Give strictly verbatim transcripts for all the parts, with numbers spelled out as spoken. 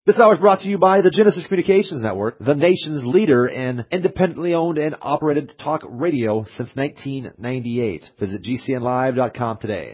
This hour is brought to you by the Genesis Communications Network, the nation's leader in independently owned and operated talk radio since nineteen ninety-eight. Visit G C N live dot com today.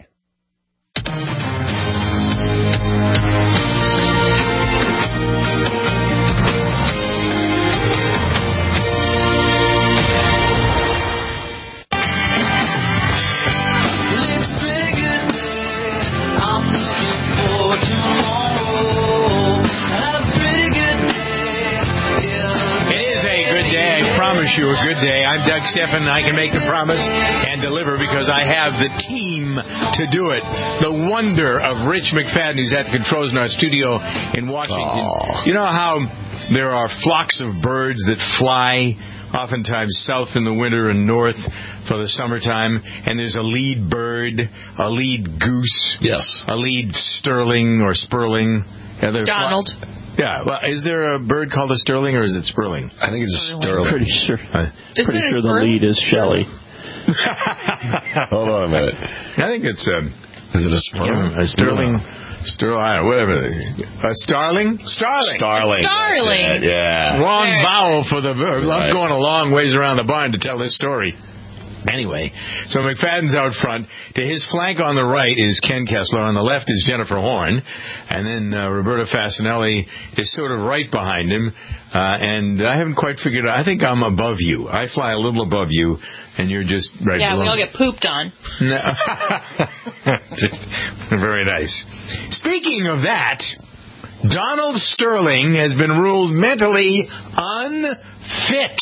You a good day. I'm Doug Steffen. I can make the promise and deliver because I have the team to do it. The wonder of Rich McFadden, who's at the controls in our studio in Washington. Aww. You know how there are flocks of birds that fly oftentimes south in the winter and north for the summertime, and there's a lead bird, a lead goose, yes, a lead sterling or spurling. Yeah, Donald. Fly- Yeah, well, is there a bird called a sterling, or is it spurling? I think it's a sterling. I'm pretty sure. Uh, pretty sure the lead is Shelley. Hold on a minute. I think it's um, is it a spurling? Yeah, a sterling, sterling, I don't know, whatever. A starling, starling, starling, starling. Yeah. Wrong there. vowel for the verb. Right. I'm going a long ways around the barn to tell this story. Anyway, so McFadden's out front. To his flank on the right is Ken Kessler. On the left is Jennifer Horn. And then uh, Roberta Fasanelli is sort of right behind him. Uh, and I haven't quite figured out. I think I'm above you. I fly a little above you, and you're just right yeah, below. Yeah, we all get pooped on. No. Very nice. Speaking of that, Donald Sterling has been ruled mentally unfit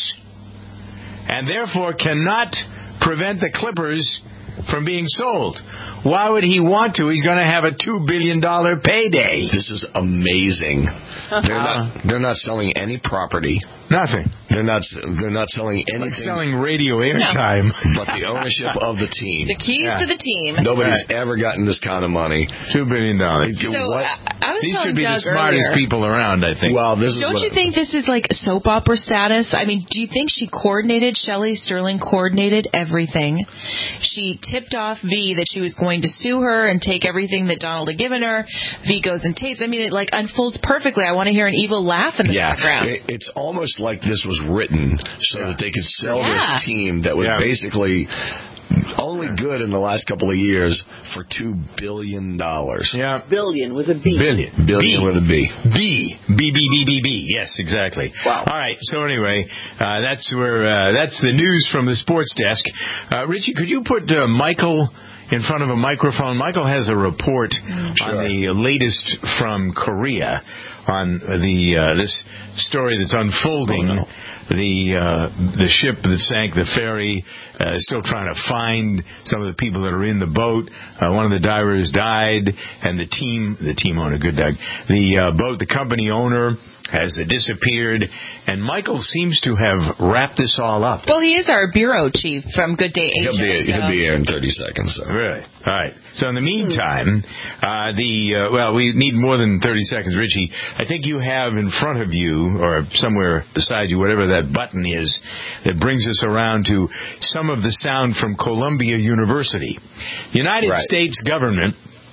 and therefore cannot prevent the Clippers from being sold. Why would he want to? He's going to have a two billion dollars payday. This is amazing. They're not. They're not selling any property. Nothing. They're not. They're not selling anything. Like selling radio airtime. No. But the ownership of the team. The keys yeah. to the team. Nobody's right. ever gotten this kind of money. Two billion dollars. So what? I, I was These telling could be Doug the smartest earlier, people around, I think. Well, this is Don't you what, think this is like soap opera status? I mean, do you think she coordinated, Shelley Sterling coordinated everything? She tipped off V that she was going to sue her and take everything that Donald had given her. V goes and takes. I mean, it like unfolds perfectly. I want to hear an evil laugh in the yeah, background. It, it's almost like this was written so yeah. that they could sell yeah. this team that was yeah. basically only good in the last couple of years for two billion dollars. Yeah, billion with a B. Billion, billion B. with a B. B, B, B, B, B, B. Yes, exactly. Wow. All right. So anyway, uh, that's where uh, that's the news from the sports desk. Uh, Richie, could you put uh, Michael in front of a microphone? Michael has a report sure. on the latest from Korea on the uh, this story that's unfolding. Oh, no. The uh, the ship that sank, the ferry, uh, is still trying to find some of the people that are in the boat. Uh, one of the divers died, and the team, the team owner, good Doug, the uh, boat, the company owner has uh, disappeared, and Michael seems to have wrapped this all up. Well, he is our bureau chief from Good Day Asia. He'll be, so. he'll be here in thirty seconds. So. Really? All right. So in the meantime, uh, the uh, well, we need more than thirty seconds, Richie. I think you have in front of you, or somewhere beside you, whatever that button is, that brings us around to some of the sound from Columbia University. The United right. States government,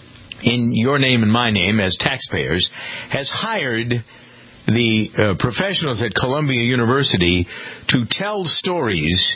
in your name and my name as taxpayers, has hired the uh, professionals at Columbia University to tell stories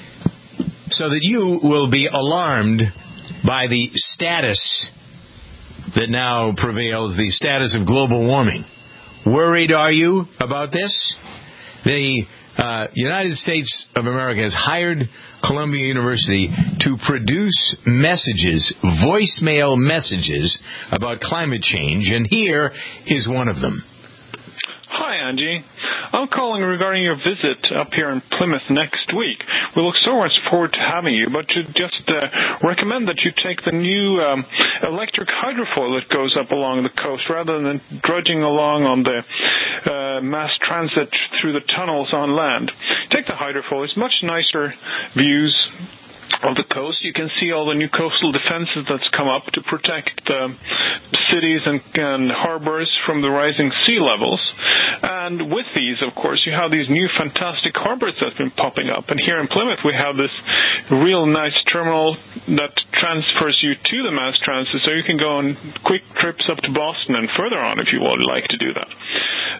so that you will be alarmed by the status that now prevails, the status of global warming. Worried are you about this? The uh, United States of America has hired Columbia University to produce messages, voicemail messages about climate change, and here is one of them. Hi, Angie. I'm calling regarding your visit up here in Plymouth next week. We look so much forward to having you, but to just uh, recommend that you take the new um, electric hydrofoil that goes up along the coast rather than drudging along on the uh, mass transit through the tunnels on land. Take the hydrofoil. It's much nicer views of the coast. You can see all the new coastal defenses that's come up to protect uh, cities and, and harbors from the rising sea levels. And with these, of course, you have these new fantastic harbors that's been popping up. And here in Plymouth, we have this real nice terminal that transfers you to the mass transit, so you can go on quick trips up to Boston and further on if you would like to do that.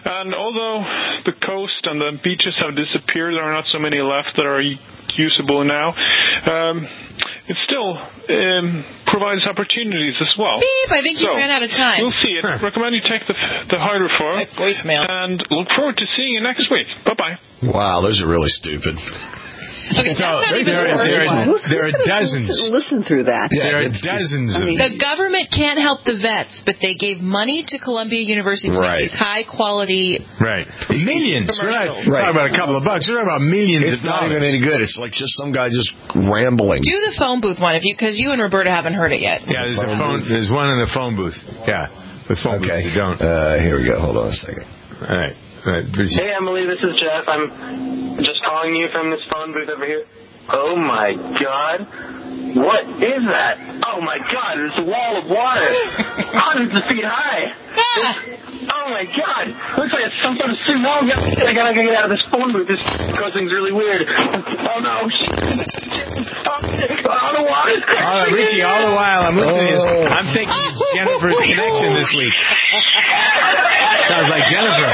And although the coast and the beaches have disappeared, there are not so many left that are usable now. Um, it still um, provides opportunities as well. Beep, I think you so, ran out of time. We'll see. I recommend you take the, the hydrofoil. Voicemail. And look forward to seeing you next week. Bye-bye. Wow, those are really stupid. Okay, So, that's not even there, the worst there, one. Who's, there who's are gonna dozens. Listen through that. Yeah, There are it's- dozens I of mean- The government can't help the vets, but they gave money to Columbia University to Right. make these high-quality... Right. Millions. We're not Commercials. talking about a couple of bucks. We're talking about millions It's of not dollars. even any good. It's like just some guy just rambling. Do the phone booth one, if you, because you and Roberta haven't heard it yet. Yeah, there's, a Phone phone, booth. there's one in the phone booth. Yeah, the phone Okay. booth. You don't. Uh, here we go. Hold on a second. All right. All right. Hey, Emily, this is Jeff. I'm just calling you from this phone booth over here. Oh, my God. What is that? Oh, my God. It's a wall of water. Hundreds of feet high. It's, oh, my God. Looks like it's some sort of tsunami. I gotta get out of this phone booth. This causing's really weird. Oh, no. Oh, oh the water's crashing. Oh, Richie, all the while I'm listening to this, I'm thinking it's Jennifer's connection this week. Sounds like Jennifer.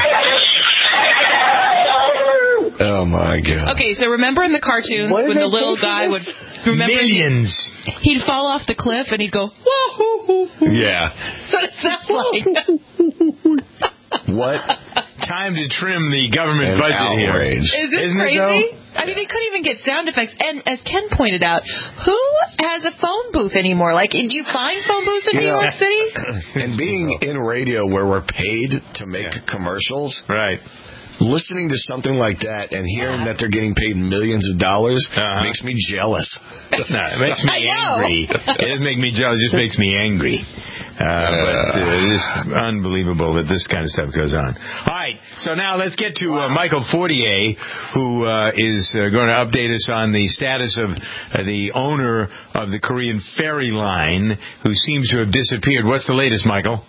Oh, my God. Okay, so remember in the cartoons What when did the they little say for guy this? would... Remember Millions. he'd fall off the cliff and he'd go, whoa. Yeah. So it sounds like... What? Time to trim the government An budget outrage. Is this Isn't it, crazy? though? I mean, they couldn't even get sound effects. And as Ken pointed out, who has a phone booth anymore? Like, do you find phone booths in New Yeah. York City? And being in radio where we're paid to make Yeah. commercials, Right. listening to something like that and hearing that they're getting paid millions of dollars Uh-huh. makes me jealous. No, it makes I me know. angry. It doesn't make me jealous. It just makes me angry. Uh, but uh, it is unbelievable that this kind of stuff goes on. All right, so now let's get to uh, Michael Fortier, who uh, is uh, going to update us on the status of uh, the owner of the Korean ferry line, who seems to have disappeared. What's the latest, Michael?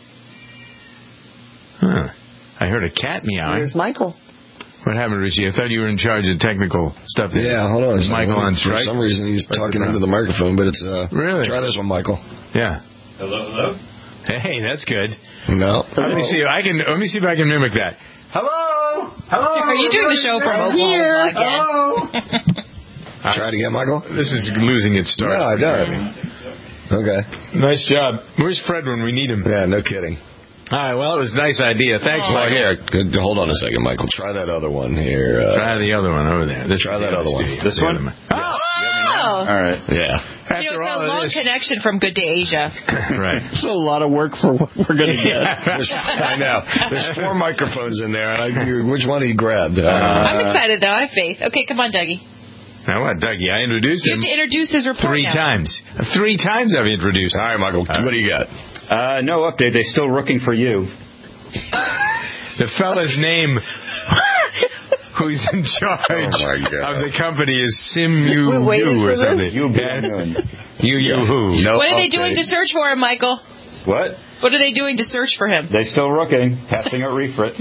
Huh. I heard a cat meowing. Here's Michael. What happened, Richie? I thought you were in charge of technical stuff. Yeah, hold on. Is Michael on For strike? some reason, he's What's talking the into the microphone, but it's uh. Really? Try this one, Michael. Yeah. Hello, hello. Hey, that's good. No. Let me see. I can. Let me see if I can mimic that. Hello. Hello. Are you doing the show from Oklahoma again? Hello. Try it again, Michael. This is losing its start. No, I don't. Okay. Nice job. Where's Fred when we need him? Yeah, no kidding. All right. Well, it was a nice idea. Thanks, Well, Michael. here, good, hold on a second, Michael. Try that other one here. Uh, Try the other one over there. This Try is the that other one. studio. This The one? other Oh! All right. yeah. After You know, all it's a of long this, connection from Good to Asia. right? It's a lot of work for what we're going to get. There's, I know. There's four microphones in there, and I, which one he grabbed? Uh, I'm excited, though. I have faith. Okay, come on, Dougie. Now what, Dougie? I introduced You him have to introduce his report three now. times. Three times I've introduced him. all right, Michael. What do you got? Uh, no update. They're still looking for you. The fella's name, who's in charge Oh, my God. of the company, is Sim Yu We waited Yu for or this? something. You Yeah. Noon. Yu Yu Who? No What are they update. doing to search for him, Michael? What? What are they doing to search for him? They still looking. Passing out refrits.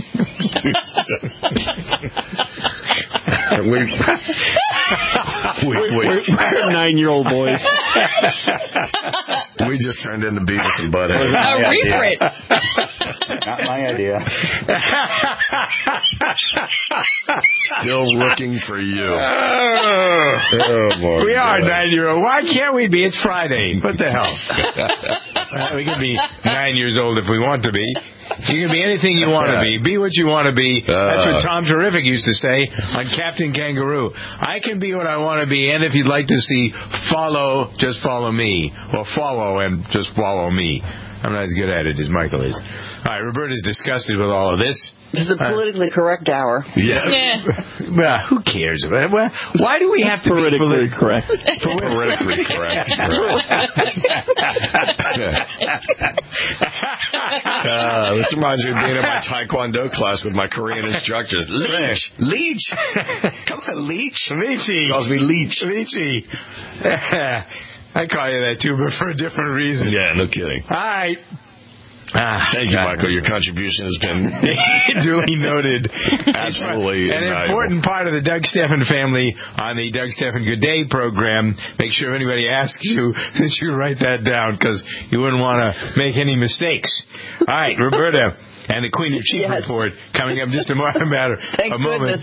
we, we, we, We're nine-year-old boys. we just turned into Beavis and Butthead. A Yeah, refrit. Not my idea. Still looking for you. Oh. Oh, boy. We are nine-year-old. Why can't we be? It's Friday. What the hell? Well, we can be nine years old if we want to be. You can be anything you want to be. Be what you want to be. That's what Tom Terrific used to say on Captain Kangaroo. I can be what I want to be, and if you'd like to see follow, just follow me. Or follow and just follow me. I'm not as good at it as Michael is. All right, Roberta's disgusted with all of this. This is a politically correct hour. Yeah. Yeah. Well, who cares? Well, why do we have to Politically be correct. Politically correct. uh, this reminds me of being in my Taekwondo class with my Korean instructors. Leech! Leech! Come on, Leech! Leechy. He calls me Leech. Leechy. I call you that too, but for a different reason. Yeah, no kidding. All right. Ah, Thank you, God. Michael. Your contribution has been duly noted. absolutely An invaluable. important part of the Doug Stephan family on the Doug Stephan Good Day program. Make sure if anybody asks you that you write that down, because you wouldn't want to make any mistakes. All right, Roberta. And the Queen of Cheap Yes. report coming up just a mo- matter Thank a moment.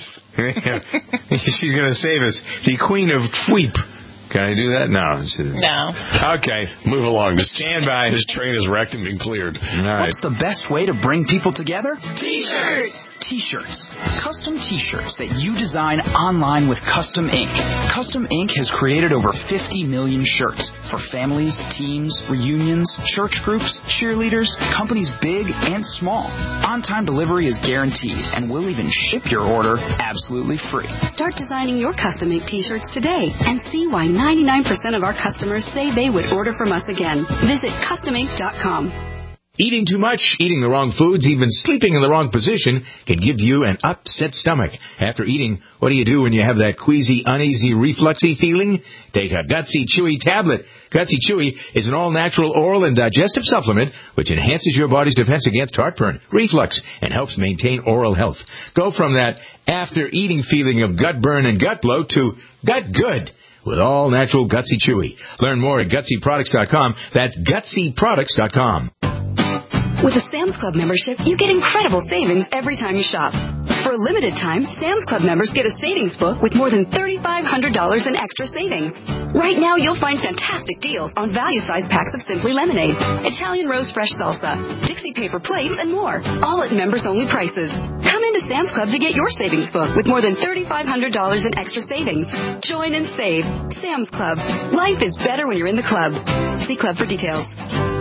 She's going to save us. The Queen of Tweep. Can I do that? No. No. Okay. Move along. Just Stand by. His train is wrecked and been cleared. All right. What's the best way to bring people together? T-shirts! T-shirts. Custom T-shirts that you design online with Custom Ink. Custom Ink has created over fifty million shirts for families, teams, reunions, church groups, cheerleaders, companies big and small. On-time delivery is guaranteed, and we'll even ship your order absolutely free. Start designing your Custom Ink T-shirts today and see why ninety-nine percent of our customers say they would order from us again. Visit custom ink dot com. Eating too much, eating the wrong foods, even sleeping in the wrong position can give you an upset stomach. After eating, what do you do when you have that queasy, uneasy, refluxy feeling? Take a Gutsy Chewy tablet. Gutsy Chewy is an all-natural oral and digestive supplement which enhances your body's defense against heartburn, reflux, and helps maintain oral health. Go from that after-eating feeling of gut burn and gut bloat to gut good with all-natural Gutsy Chewy. Learn more at gutsy products dot com. That's gutsy products dot com. With a Sam's Club membership, you get incredible savings every time you shop. For a limited time, Sam's Club members get a savings book with more than three thousand five hundred dollars in extra savings. Right now, you'll find fantastic deals on value-sized packs of Simply Lemonade, Italian Rose Fresh Salsa, Dixie Paper Plates, and more, all at members-only prices. Come into Sam's Club to get your savings book with more than three thousand five hundred dollars in extra savings. Join and save. Sam's Club. Life is better when you're in the club. See Club for details.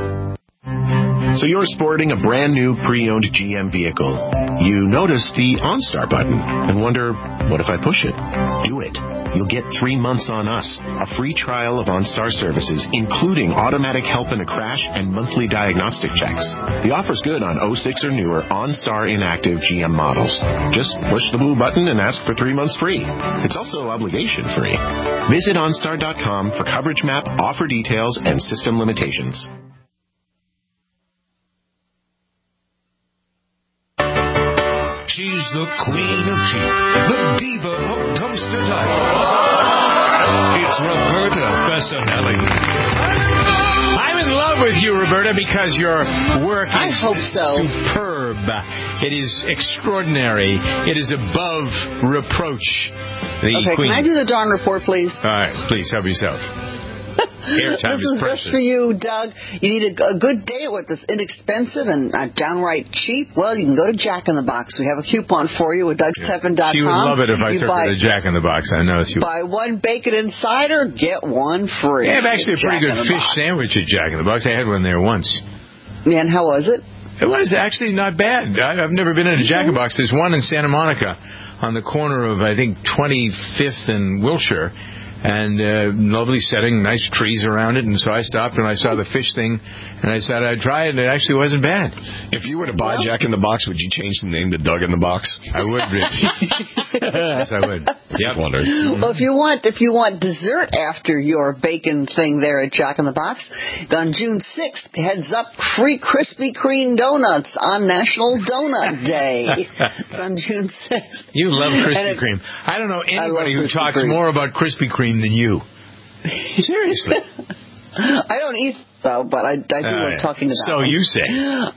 So you're sporting a brand new pre-owned G M vehicle. You notice the OnStar button and wonder, what if I push it? Do it. You'll get three months on us, a free trial of OnStar services, including automatic help in a crash and monthly diagnostic checks. The offer's good on oh six or newer OnStar inactive G M models. Just push the blue button and ask for three months free. It's also obligation free. Visit OnStar dot com for coverage map, offer details, and system limitations. She's the queen of cheap, the diva of dumpster diving. It's Roberta Bessanelli. I'm in love with you, Roberta, because your work I is hope so. superb. It is extraordinary. It is above reproach. The Okay, queen. can I do the darn report, please? All right, please help yourself. Airtime This is is precious. just for you, Doug. You need a, a good day with this inexpensive and uh, downright cheap. Well, you can go to Jack in the Box. We have a coupon for you at Doug Stephan dot com. She would love it if I you took buy, her to Jack in the Box. I know she would. Buy one bacon insider, get one free. They have actually a pretty Jack good in the fish Box. sandwich at Jack in the Box. I had one there once. Man, how was it? It was actually not bad. I, I've never been in a Jack in the Box. There's one in Santa Monica on the corner of, I think, twenty-fifth and Wilshire. And uh, lovely setting, nice trees around it. And so I stopped and I saw the fish thing, and I said I'd try it, and it actually wasn't bad. If you were to buy Jack in the Box, would you change the name to Doug in the Box? I would, Rich. Yes, I would. Yep. Wondered. Well, if you want, if you want dessert after your bacon thing there at Jack in the Box, on June sixth, heads up, free Krispy Kreme donuts on National Donut Day. It's on June sixth. You love Krispy And it- Kreme. I don't know anybody love who Krispy talks Kreme. more about Krispy Kreme than you. Seriously. I don't eat though, but I, I do Uh, love talking about So them. you say.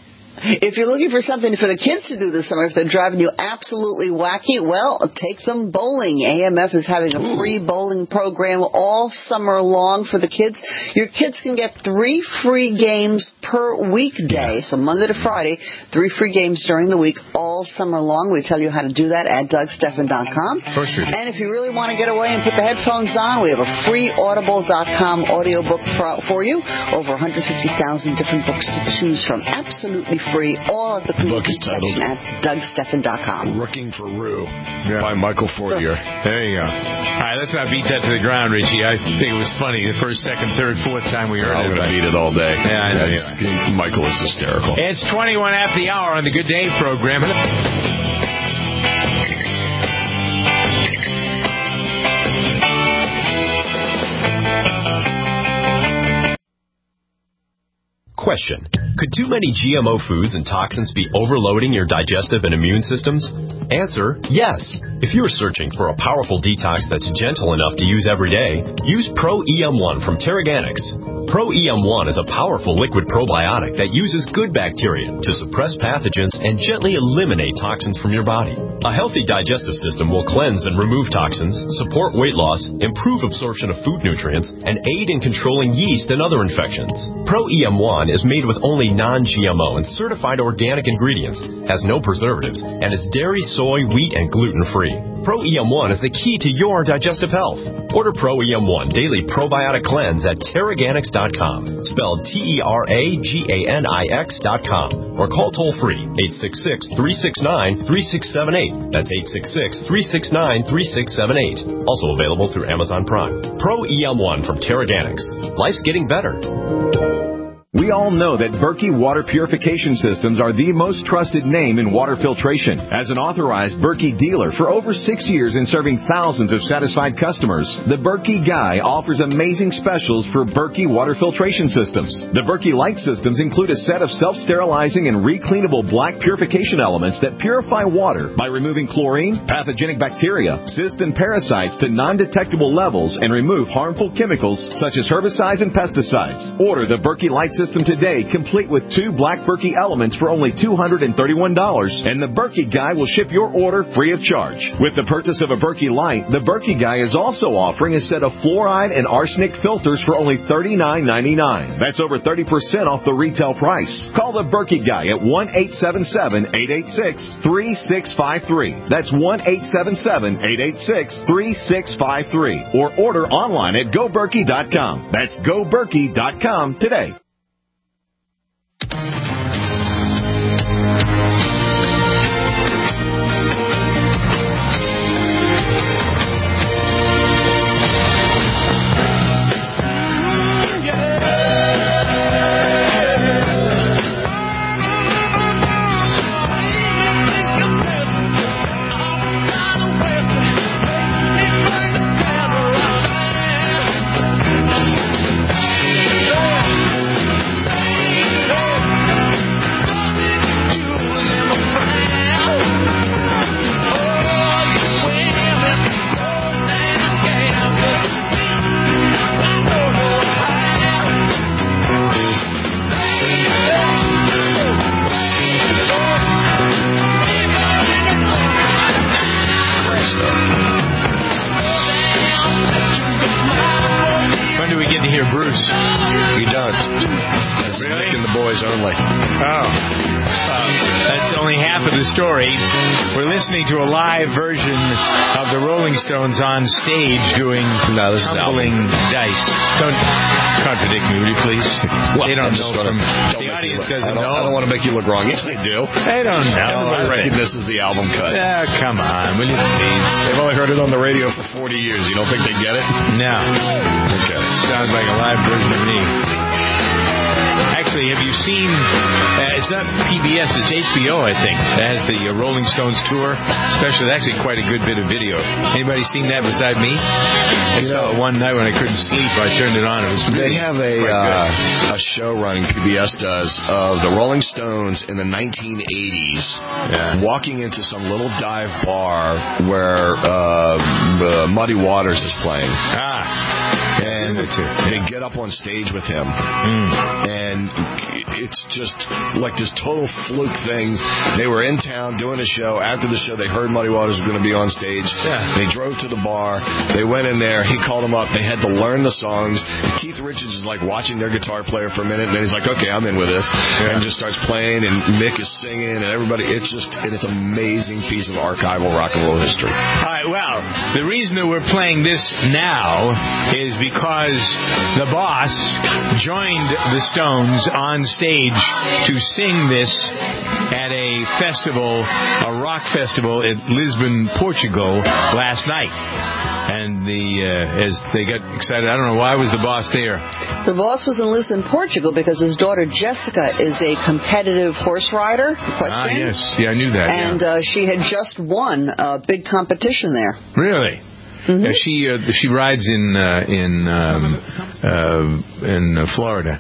If you're looking for something for the kids to do this summer, if they're driving you absolutely wacky, well, take them bowling. A M F is having a free bowling program all summer long for the kids. Your kids can get three free games per weekday, so Monday to Friday, three free games during the week all summer long. We tell you how to do that at Doug Stephan dot com. And if you really want to get away and put the headphones on, we have a free audible dot com audiobook for, for you. Over one hundred fifty thousand different books to choose from. Absolutely free, all at the book is titled at Doug Stephan dot com. Rooking for Rue by Michael Fortier. There you go. All right, let's not beat that to the ground, Richie. I think it was funny the first, second, third, fourth time we heard I'm it. going to beat it all day. Yeah, I know. That's- Michael is hysterical. It's twenty-one after the hour on the Good Day program. Question. Could too many G M O foods and toxins be overloading your digestive and immune systems? Answer, yes. If you're searching for a powerful detox that's gentle enough to use every day, use Pro E M one from Terraganics. Pro E M one is a powerful liquid probiotic that uses good bacteria to suppress pathogens and gently eliminate toxins from your body. A healthy digestive system will cleanse and remove toxins, support weight loss, improve absorption of food nutrients, and aid in controlling yeast and other infections. Pro E M one is made with only non-G M O and certified organic ingredients, has no preservatives, and is dairy, soy, wheat, and gluten-free. Pro E M one is the key to your digestive health. Order Pro E M one Daily Probiotic Cleanse at Terraganics dot com, spelled T E R A G A N I X dot com, or call toll-free eight six six, three six nine, three six seven eight. That's eight six six, three six nine, three six seven eight. Also available through Amazon Prime. Pro E M one from Terraganics. Life's getting better. We all know that Berkey Water Purification Systems are the most trusted name in water filtration. As an authorized Berkey dealer for over six years and serving thousands of satisfied customers, the Berkey Guy offers amazing specials for Berkey Water Filtration Systems. The Berkey Light Systems include a set of self-sterilizing and recleanable black purification elements that purify water by removing chlorine, pathogenic bacteria, cysts, and parasites to non-detectable levels and remove harmful chemicals such as herbicides and pesticides. Order the Berkey Light System today, complete with two black Berkey elements for only two hundred thirty-one dollars, and the Berkey Guy will ship your order free of charge. With the purchase of a Berkey Light, the Berkey Guy is also offering a set of fluoride and arsenic filters for only thirty-nine ninety-nine. That's over thirty percent off the retail price. Call the Berkey Guy at one eight seven seven, eight eight six, three six five three. That's one eight seven seven, eight eight six, three six five three. Or order online at go berkey dot com. That's go berkey dot com today. To a live version of the Rolling Stones on stage doing no, this tumbling dice. Don't contradict me, will you please? Well, they don't I'm know. Gonna, From, don't the audience look, doesn't I don't, know. I don't want to make you look wrong. Yes, they do. They don't know. Everybody recognizes the album cut. Yeah, come on, will you please? They've only heard it on the radio for forty years. You don't think they get it? No. Okay. Sounds like a live version of me. Actually, have you seen, uh, it's not P B S, it's H B O, I think. That has the uh, Rolling Stones tour. Especially, that's actually quite a good bit of video. Anybody seen that beside me? I saw it one night when I couldn't sleep. I turned it on. It was really They have a uh, a show running, P B S does, of the Rolling Stones in the nineteen eighties yeah. walking into some little dive bar where uh, uh, Muddy Waters is playing. Ah. And they get up on stage with him. Mm. And it's just like this total fluke thing. They were in town doing a show. After the show, they heard Muddy Waters was going to be on stage. Yeah. They drove to the bar. They went in there. He called them up. They had to learn the songs. Keith Richards is like watching their guitar player for a minute, and then he's like, okay, I'm in with this. Yeah. And just starts playing, and Mick is singing, and everybody. It's just, and it's an amazing piece of archival rock and roll history. All right, well, the reason that we're playing this now is because the boss joined the Stones on stage to sing this at a festival, a rock festival at Lisbon, Portugal, last night. And the uh, as they got excited, I don't know, why was the boss there? The boss was in Lisbon, Portugal, because his daughter Jessica is a competitive horse rider. Ah, yes. Yeah, I knew that. And yeah. uh, she had just won a big competition there. Really? Mm-hmm. Yeah, she uh, she rides in uh, in um, uh, in uh, Florida.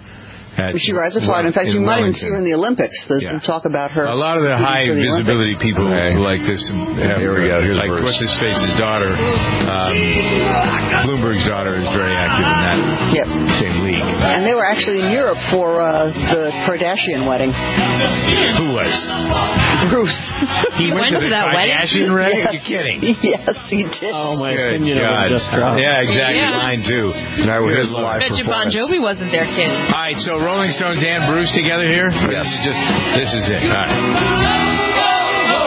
At She rides a Florida. In fact, you might even see her in the Olympics. There's Yeah. some talk about her. A lot of the high for the visibility Olympics. people like this. Have, Here we go. Here's like Bruce. what's his face's daughter. Um, Bloomberg's daughter is very active in that Yep. same league. And they were actually in Europe for uh, the Kardashian wedding. Who was? Bruce. He went, to, the that wedding? Kardashian wedding? Yes. Are you kidding? Yes, he did. Oh, my Good opinion of God. it just dropped. Yeah, exactly. Yeah. Mine too. That was his Good live Bet you Bon performance. Jovi wasn't there, kids. All right, so Rolling Stones and Bruce together here? Yes. This is just, this is it. All right.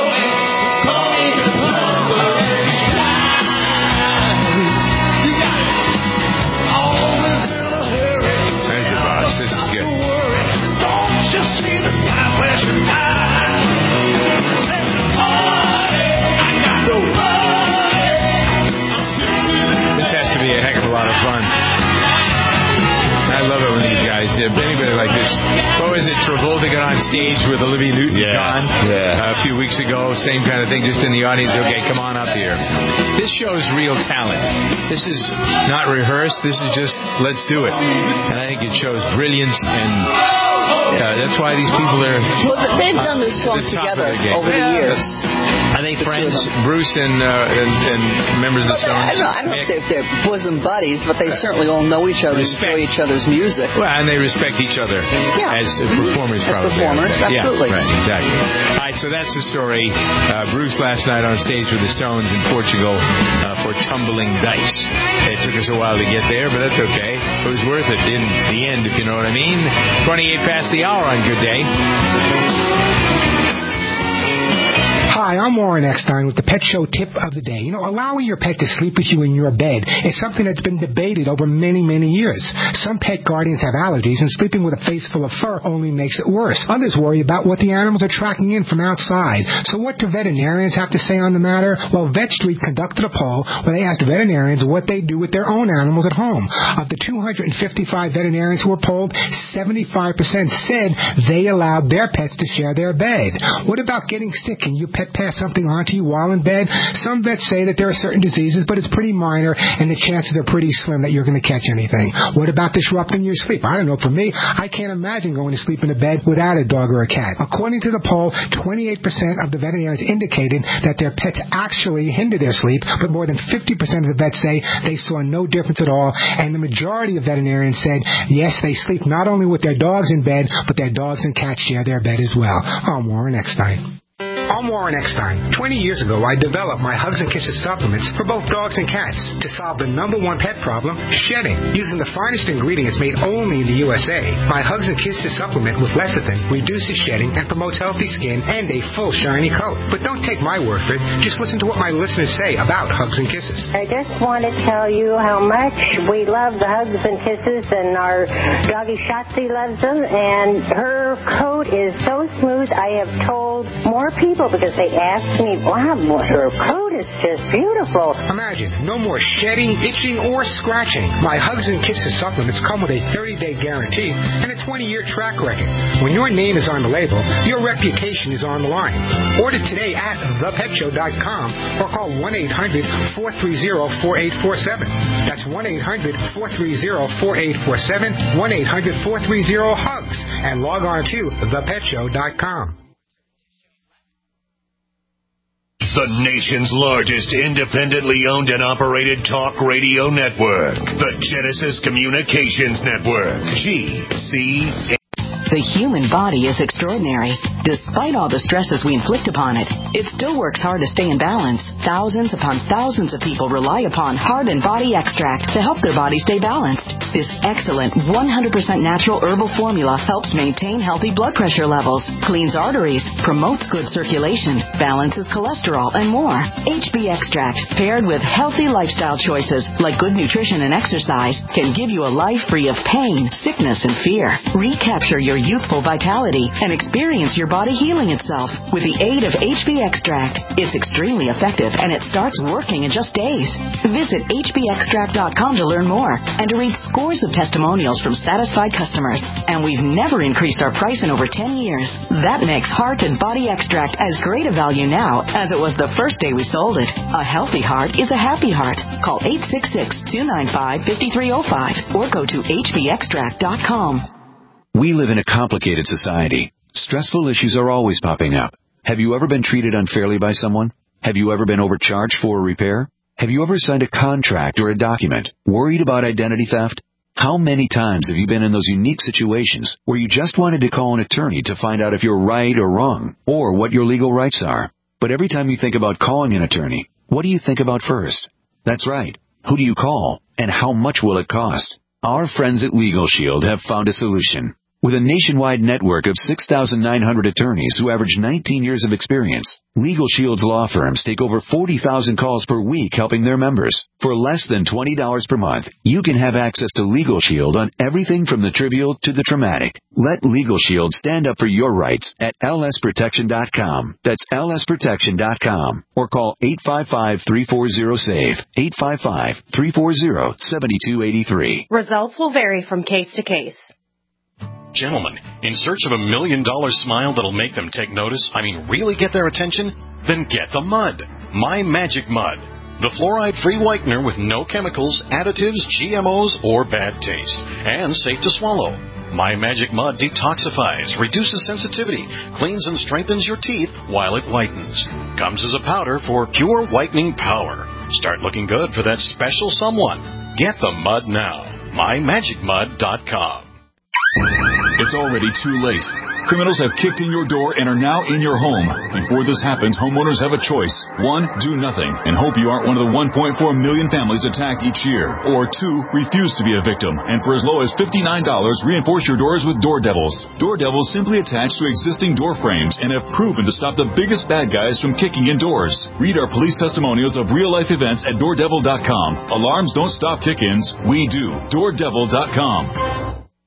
There's your boss. This is good. This has to be a heck of a lot of fun. I love it when these guys, anybody like this. What was it? Travolta got on stage with Olivia Newton-John Yeah. uh, a few weeks ago. Same kind of thing, just in the audience. Okay, come on up here. This shows real talent. This is not rehearsed. This is just, let's do it. And I think it shows brilliance, and uh, that's why these people are. Well, they've done this song the top together of their game. over the Yeah, years. Are they friends, Bruce and, uh, and and members of the Stones? I don't know, I don't know if they're, if they're bosom buddies, but they certainly all know each other, Respect. enjoy each other's music. Well, and they respect each other Yeah. as uh, performers, As probably. performers, Yeah, absolutely. right, exactly. All right, so that's the story. Uh, Bruce last night on stage with the Stones in Portugal uh, for Tumbling Dice. It took us a while to get there, but that's okay. It was worth it in the end, if you know what I mean. twenty-eight past the hour on Good Day. Hi, I'm Warren Eckstein with the Pet Show Tip of the Day. You know, allowing your pet to sleep with you in your bed is something that's been debated over many, many years. Some pet guardians have allergies, and sleeping with a face full of fur only makes it worse. Others worry about what the animals are tracking in from outside. So what do veterinarians have to say on the matter? Well, VetStreet conducted a poll where they asked veterinarians what they do with their own animals at home. Of the two hundred fifty-five veterinarians who were polled, seventy-five percent said they allowed their pets to share their bed. What about getting sick? Can your pet pass something on to you while in bed? Some vets say that there are certain diseases, but it's pretty minor, and the chances are pretty slim that you're going to catch anything. What about disrupting your sleep? I don't know. For me, I can't imagine going to sleep in a bed without a dog or a cat. According to the poll, twenty-eight percent of the veterinarians indicated that their pets actually hinder their sleep, but more than fifty percent of the vets say they saw no difference at all, and the majority of veterinarians said, yes, they sleep not only with their dogs in bed, but their dogs and cats share their bed as well. I'm Warren Eckstein. I'm Warren Eckstein. twenty years ago, I developed my Hugs and Kisses supplements for both dogs and cats to solve the number one pet problem, shedding. Using the finest ingredients made only in the U S A, my Hugs and Kisses supplement with lecithin reduces shedding and promotes healthy skin and a full shiny coat. But don't take my word for it. Just listen to what my listeners say about Hugs and Kisses. I just want to tell you how much we love the Hugs and Kisses, and our doggy Shotzi loves them, and her coat is so smooth. I have told more people because they asked me, wow, her coat is just beautiful. Imagine, no more shedding, itching, or scratching. My Hugs and Kisses supplements come with a thirty-day guarantee and a twenty-year track record. When your name is on the label, your reputation is on the line. Order today at the pet show dot com or call one eight hundred four three zero four eight four seven. That's one eight hundred four three zero four eight four seven, one eight hundred four three zero HUGS, and log on to the pet show dot com. The nation's largest independently owned and operated talk radio network. The Genesis Communications Network. G C A. The human body is extraordinary. Despite all the stresses we inflict upon it, it still works hard to stay in balance. Thousands upon thousands of people rely upon Heart and Body Extract to help their body stay balanced. This excellent one hundred percent natural herbal formula helps maintain healthy blood pressure levels, cleans arteries, promotes good circulation, balances cholesterol, and more. H B Extract, paired with healthy lifestyle choices like good nutrition and exercise, can give you a life free of pain, sickness, and fear. Recapture your youthful vitality and experience your body healing itself with the aid of H B Extract. It's extremely effective, and it starts working in just days. Visit H B extract dot com to learn more and to read scores of testimonials from satisfied customers. And we've never increased our price in over ten years. That makes Heart and Body Extract as great a value now as it was the first day we sold it. A healthy heart is a happy heart. Call eight six six, two nine five, five three zero five or go to H B extract dot com. We live in a complicated society. Stressful issues are always popping up. Have you ever been treated unfairly by someone? Have you ever been overcharged for a repair? Have you ever signed a contract or a document worried about identity theft? How many times have you been in those unique situations where you just wanted to call an attorney to find out if you're right or wrong, or what your legal rights are? But every time you think about calling an attorney, what do you think about first? That's right. Who do you call, and how much will it cost? Our friends at Legal Shield have found a solution. With a nationwide network of six thousand nine hundred attorneys who average nineteen years of experience, Legal Shield's law firms take over forty thousand calls per week helping their members. For less than twenty dollars per month, you can have access to Legal Shield on everything from the trivial to the traumatic. Let Legal Shield stand up for your rights at L S protection dot com. That's L S protection dot com. Or call eight five five, three four zero, S A V E, eight five five, three four zero, seven two eight three. Results will vary from case to case. Gentlemen, in search of a million dollar smile that'll make them take notice, I mean really get their attention? Then get the mud. My Magic Mud. The fluoride-free whitener with no chemicals, additives, G M Os, or bad taste. And safe to swallow. My Magic Mud detoxifies, reduces sensitivity, cleans and strengthens your teeth while it whitens. Comes as a powder for pure whitening power. Start looking good for that special someone. Get the mud now. my magic mud dot com. It's already too late. Criminals have kicked in your door and are now in your home. Before this happens, homeowners have a choice. One, do nothing and hope you aren't one of the one point four million families attacked each year. Or two, refuse to be a victim. And for as low as fifty-nine dollars, reinforce your doors with Door Devils. Door Devils simply attach to existing door frames and have proven to stop the biggest bad guys from kicking in doors. Read our police testimonials of real-life events at door devil dot com. Alarms don't stop kick-ins. We do. door devil dot com.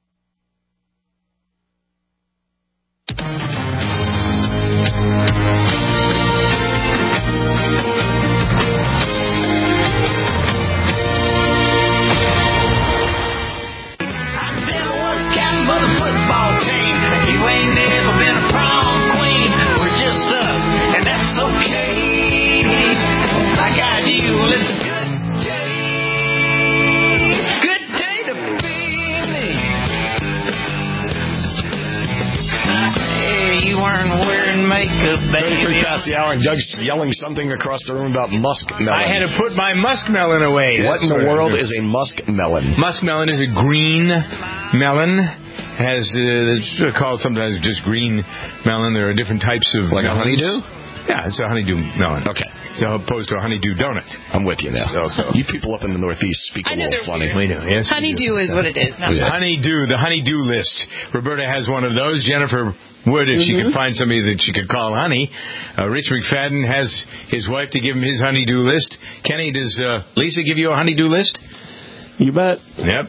thirty-three past the hour, and Doug's yelling something across the room about muskmelon. I had to put my muskmelon away. What in the world is a muskmelon? Muskmelon is a green melon. Has uh, it's called sometimes just green melon. There are different types of like melons. a honeydew. Yeah, it's a honeydew melon. Okay. So opposed to a honeydew donut. I'm with you now. Also, you people up in the Northeast speak a little funny. We do. Yes, honeydew is what it is. Not yeah. Honeydew, the honeydew list. Roberta has one of those. Jennifer would if mm-hmm. she could find somebody that she could call honey. Uh, Rich McFadden has his wife to give him his honeydew list. Kenny, does uh, Lisa give you a honeydew list? You bet. Yep.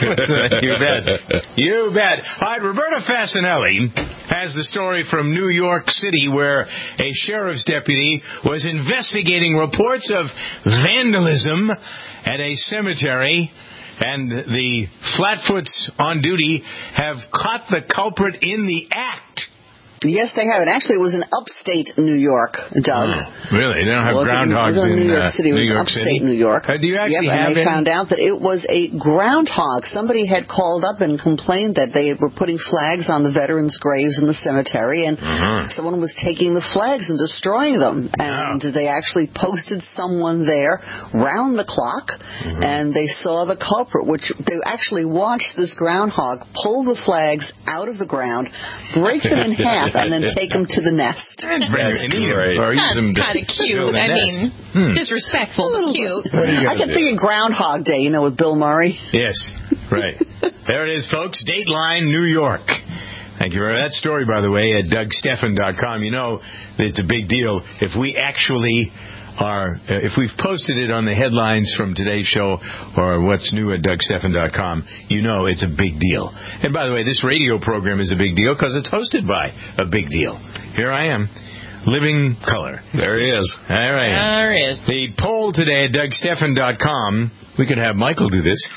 you bet. You bet. All right, Roberta Fasanelli has the story from New York City where a sheriff's deputy was investigating reports of vandalism at a cemetery, and the Flatfoots on duty have caught the culprit in the act. Yes, they have. And actually, it was in upstate New York, Doug. Oh, really? They don't have groundhogs in in New York City. It was New York upstate City? New York. Uh, do you actually yep, have and they any? found out that it was a groundhog. Somebody had called up and complained that they were putting flags on the veterans' graves in the cemetery, and uh-huh. someone was taking the flags and destroying them. And oh. they actually posted someone there round the clock, mm-hmm. and they saw the culprit, which they actually watched this groundhog pull the flags out of the ground, break them in half, and then take them to the nest. And bring That's them in right. or That's use them kind of cute. I mean, hmm. disrespectful, but cute. I can think of Groundhog Day, you know, with Bill Murray. Yes, right. There it is, folks. Dateline, New York. Thank you for that story, by the way, at Doug Stephan dot com. You know it's a big deal if we actually are, uh, if we've posted it on the headlines from today's show or what's new at Doug Stephan dot com, you know it's a big deal. And by the way, this radio program is a big deal because it's hosted by a big deal. Here I am, living color. There he is. All right. There he is. The poll today at Doug Stephan dot com, we could have Michael do this.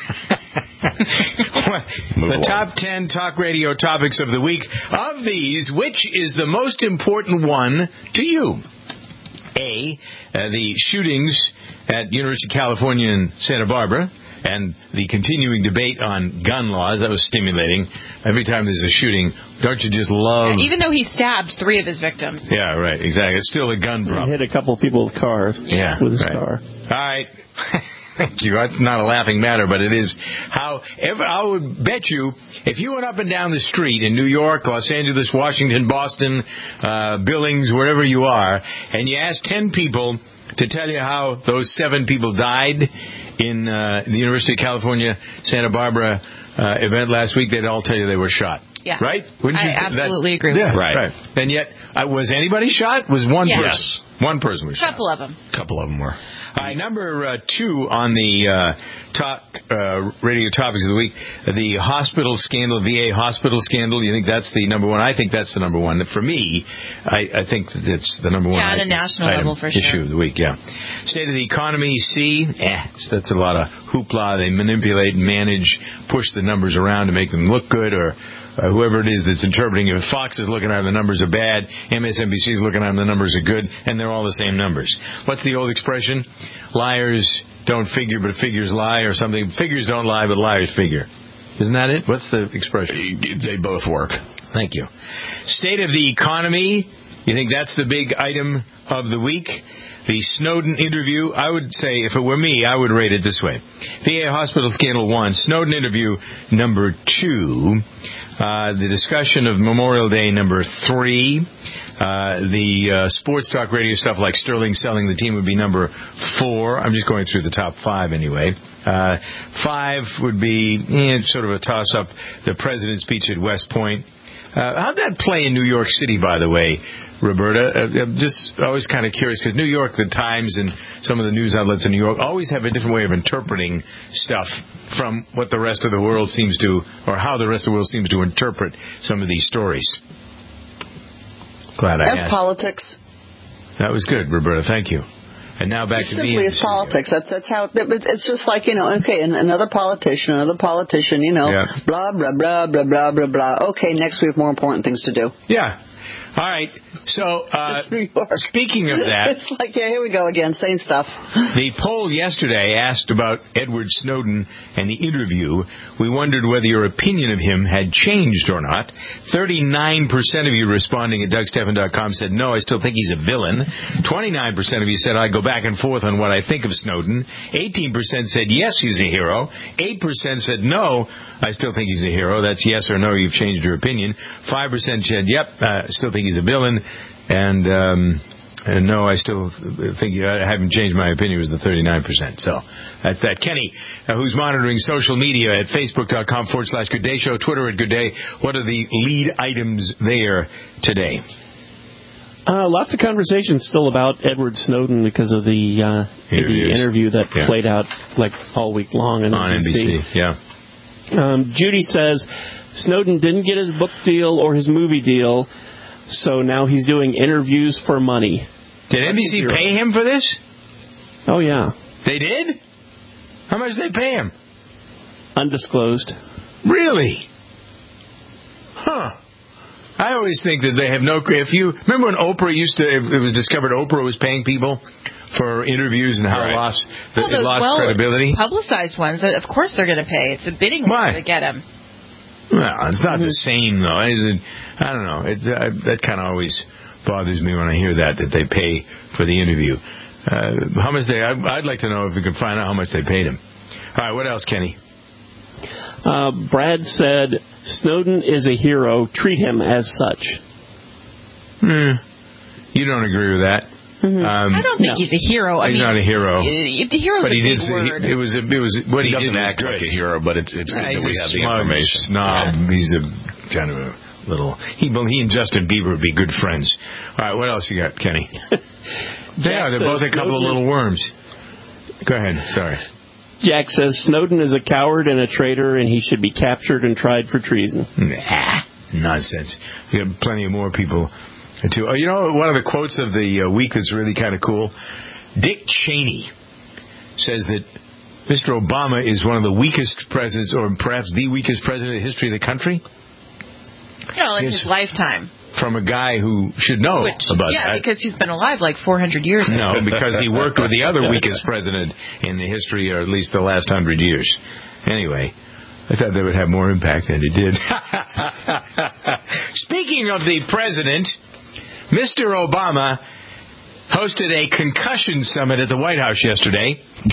The top ten talk radio topics of the week. Of these, which is the most important one to you? A, uh, the shootings at University of California in Santa Barbara. and the continuing debate on gun laws. That was stimulating. Every time there's a shooting, don't you just love... Yeah, even though he stabbed three of his victims. Yeah, right, exactly. It's still a gun problem. He hit a couple of people with cars. Yeah, with his right. car. All right. Thank you. It's not a laughing matter, but it is. How ever, I would bet you, if you went up and down the street in New York, Los Angeles, Washington, Boston, uh, Billings, wherever you are, and you asked ten people to tell you how those seven people died in uh, the University of California, Santa Barbara uh, event last week, they'd all tell you they were shot. Yeah. Right? Wouldn't you? I absolutely agree with yeah, that. Right. right. And yet, uh, was anybody shot? Was one Yes. person? One person was shot. A couple of them. A couple of them were. All right, number uh, two on the uh, talk uh, radio topics of the week, the hospital scandal, V A hospital scandal. You think that's the number one? I think that's the number one. For me, I, I think that it's the number one. Yeah, on a item, national item, level for issue sure. of the week. Yeah. State of the economy. C. Eh, that's a lot of hoopla. They manipulate and manage, push the numbers around to make them look good, or. Uh, whoever it is that's interpreting, if Fox is looking at them, the numbers are bad, M S N B C is looking at them, the numbers are good, and they're all the same numbers. What's the old expression? Liars don't figure, but figures lie, or something. Figures don't lie, but liars figure. Isn't that it? What's the expression? They both work. Thank you. State of the economy. You think that's the big item of the week? The Snowden interview, I would say, if it were me, I would rate it this way. V A hospital scandal one, Snowden interview number two, uh, the discussion of Memorial Day number three, uh, the uh, sports talk radio stuff like Sterling selling the team would be number four. I'm just going through the top five anyway. Uh, five would be eh, sort of a toss-up, the president's speech at West Point. Uh, how'd that play in New York City, by the way, Roberta? Uh, I'm just always kind of curious, because New York, the Times, and some of the news outlets in New York always have a different way of interpreting stuff from what the rest of the world seems to, or how the rest of the world seems to interpret some of these stories. Glad I That's asked. politics. That was good, Roberta. Thank you. And now back It's to simply me. it's politics. That's that's how. It, it's just like, you know. Okay, another politician, another politician. You know, Yeah. blah blah blah blah blah blah blah. Okay, next we have more important things to do. Yeah. All right. So, uh, speaking of that, It's like, yeah, here we go again, same stuff. the poll yesterday asked about Edward Snowden and the interview. We wondered whether your opinion of him had changed or not. thirty-nine percent of you responding at Doug Stephan dot com said, no, I still think he's a villain. twenty-nine percent of you said, I go back and forth on what I think of Snowden. eighteen percent said, yes, he's a hero. eight percent said, no, I still think he's a hero. That's yes or no, you've changed your opinion. five percent said, yep, I still think he's a villain. And, um, and no, I still think I haven't changed my opinion, was the thirty-nine percent. So that's that. Kenny, uh, who's monitoring social media at Facebook.com forward slash Good Day Show, Twitter at Good Day. What are the lead items there today? Uh, lots of conversations still about Edward Snowden because of the, uh, the interview that Yeah. played out like all week long on, On N B C. Yeah. Um, Judy says Snowden didn't get his book deal or his movie deal, so now he's doing interviews for money. Did N B C pay him for this? Oh, yeah. They did? How much did they pay him? Undisclosed. Really? Huh. I always think that they have no... If you remember when Oprah used to... It was discovered Oprah was paying people for interviews and how Right. it lost, Well, it those lost well credibility. publicized ones, of course they're going to pay. It's a bidding war to get him. Well, it's not the same, though. Is it? I don't know. It's, uh, that kind of always bothers me when I hear that, that they pay for the interview. Uh, how much they... I, I'd like to know if we can find out how much they paid him. All right, what else, Kenny? Uh, Brad said Snowden is a hero. Treat him as such. Hmm. You don't agree with that? Um, I don't think he's a hero. I he's mean, not a hero. uh, The hero's But a he big did. say- word. It was. A, it was. What He he, doesn't did was act good. like a hero, but it's it's good Nah, that he's we a have the smug information. Snob. Yeah. He's a kind of a little. He, he and Justin Bieber would be good friends. All right, what else you got, Kenny? They are. They're both a couple of little worms. Go ahead. Sorry. Jack says Snowden is a coward and a traitor, and he should be captured and tried for treason. Nah, nonsense. We have plenty of more people too. Oh, you know, one of the quotes of the uh, week that's really kind of cool. Dick Cheney says that Mister Obama is one of the weakest presidents, or perhaps the weakest president in the history of the country. You know, in his lifetime. from a guy who should know Which, about yeah, that. Yeah, because he's been alive like four hundred years No, ago. because he worked with the other weakest president in the history, or at least the last hundred years. Anyway, I thought that would have more impact than it did. Speaking of the president, Mister Obama hosted a concussion summit at the White House yesterday.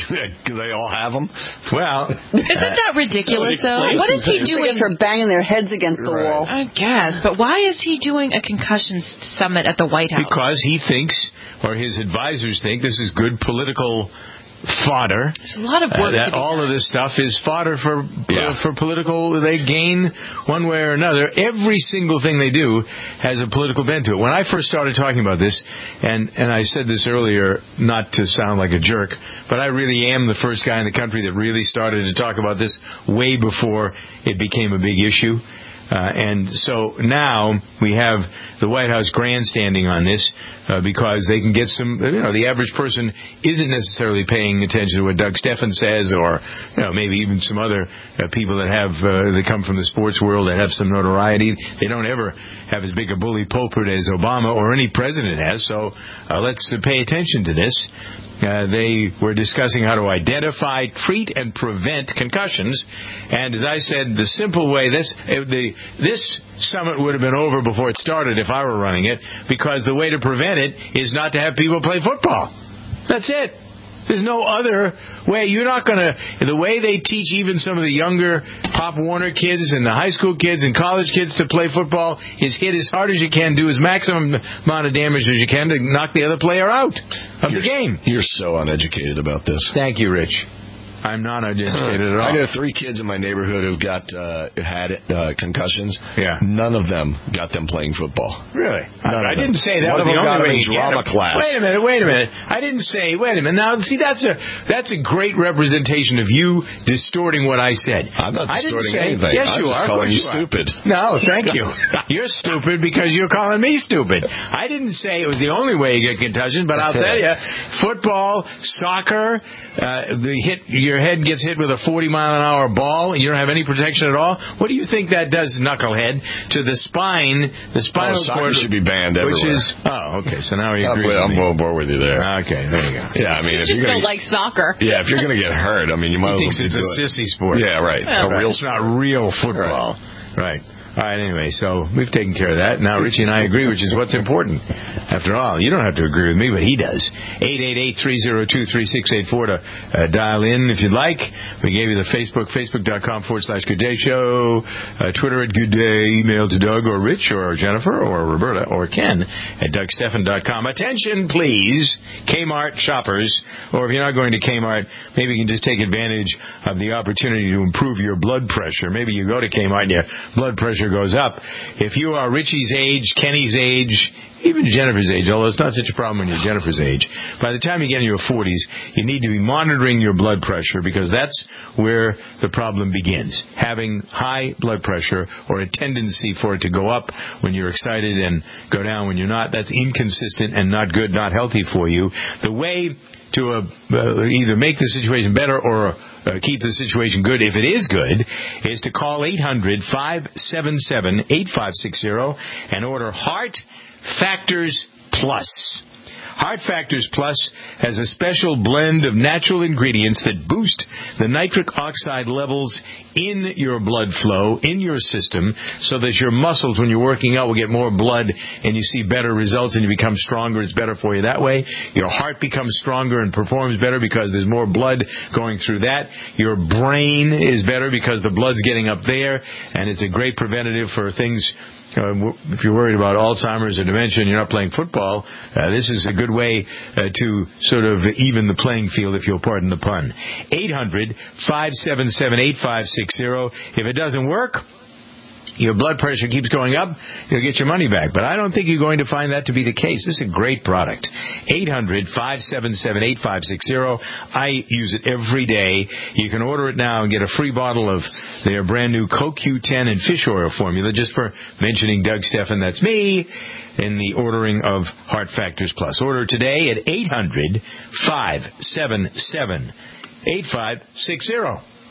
Do they all have them? Well, isn't that ridiculous, though? What is he doing? For banging their heads against the Right. wall. I guess, but why is he doing a concussion summit at the White House? Because he thinks, or his advisors think, this is good political fodder. It's a lot of work. Uh, that to be all done. of this stuff is fodder for Yeah. uh, for political. They gain one way or another. Every single thing they do has a political bent to it. When I first started talking about this, and and I said this earlier, not to sound like a jerk, but I really am the first guy in the country that really started to talk about this way before it became a big issue. Uh, and so now we have the White House grandstanding on this uh, because they can get some, you know, the average person isn't necessarily paying attention to what Doug Steffen says, or, you know, maybe even some other uh, people that have, uh, that come from the sports world that have some notoriety. They don't ever have as big a bully pulpit as Obama or any president has, so uh, let's uh, pay attention to this. Uh, they were discussing how to identify, treat, and prevent concussions. And as I said, the simple way, this uh, the this summit would have been over before it started if I were running it, because the way to prevent it is not to have people play football. That's it. There's no other way. You're not going to, the way they teach even some of the younger Pop Warner kids and the high school kids and college kids to play football is hit as hard as you can, do as maximum amount of damage as you can to knock the other player out of you're, the game. You're so uneducated about this. Thank you, Rich. I'm not uneducated at all. I know three kids in my neighborhood who've got uh, had uh, concussions. Yeah. None of them got them playing football. Really? None I, I of them. didn't say that One was of the them got only way them in you drama get 'em. class. Wait a minute, wait a minute. I didn't say, wait a minute. Now, see, that's a that's a great representation of you distorting what I said. I'm not I didn't distorting say, anything. Yes, I'm you just are. calling you are. stupid. No, thank you. You're stupid because you're calling me stupid. I didn't say it was the only way you get concussion, but I'll tell you, football, soccer, uh, the hit, your head gets hit with a forty mile an hour ball, and you don't have any protection at all. What do you think that does, knucklehead, to the spine, the spinal oh, soccer cord? should be banned everywhere. Which is, oh, okay, so now you I'm, agree I'm with me. well aboard with you there. Okay, there you go. Yeah, I mean, You if just you're don't gonna, like soccer. yeah, if you're going to get hurt, I mean, you might He as thinks well it's a do it. sissy sport. Yeah, right. Well, a real it's not real football. Right. All right, anyway, so we've taken care of that. Now Richie and I agree, which is what's important. After all, you don't have to agree with me, but he does. eight eight eight, three oh two, three six eight four to uh, dial in if you'd like. We gave you the Facebook, facebook.com forward slash Good Day Show, uh, Twitter at Good Day, email to Doug or Rich or Jennifer or Roberta or Ken at Doug Steffen dot com. Attention, please, Kmart shoppers, or if you're not going to Kmart, maybe you can just take advantage of the opportunity to improve your blood pressure. Maybe you go to Kmart and your blood pressure goes up. If you are Richie's age, Kenny's age, even Jennifer's age, although it's not such a problem when you're Jennifer's age, by the time you get into your forties, you need to be monitoring your blood pressure, because that's where the problem begins. Having high blood pressure, or a tendency for it to go up when you're excited and go down when you're not, that's inconsistent and not good, not healthy for you. The way to uh, uh, either make the situation better or Uh, keep the situation good, if it is good, is to call eight hundred, five seven seven, eight five six zero and order Heart Factors Plus. Heart Factors Plus has a special blend of natural ingredients that boost the nitric oxide levels in your blood flow, in your system, so that your muscles, when you're working out, will get more blood and you see better results and you become stronger. It's better for you that way. Your heart becomes stronger and performs better because there's more blood going through that. Your brain is better because the blood's getting up there, and it's a great preventative for things. Uh, if you're worried about Alzheimer's or dementia and you're not playing football, uh, this is a good way uh, to sort of even the playing field, if you'll pardon the pun. eight hundred, five seven seven, eight five six zero. If it doesn't work, your blood pressure keeps going up, you'll get your money back. But I don't think you're going to find that to be the case. This is a great product. eight hundred, five seven seven, eight five six zero. I use it every day. You can order it now and get a free bottle of their brand new Co Q ten and fish oil formula, just for mentioning Doug Steffen, that's me, in the ordering of Heart Factors Plus. Order today at eight hundred, five seven seven, eight five six zero.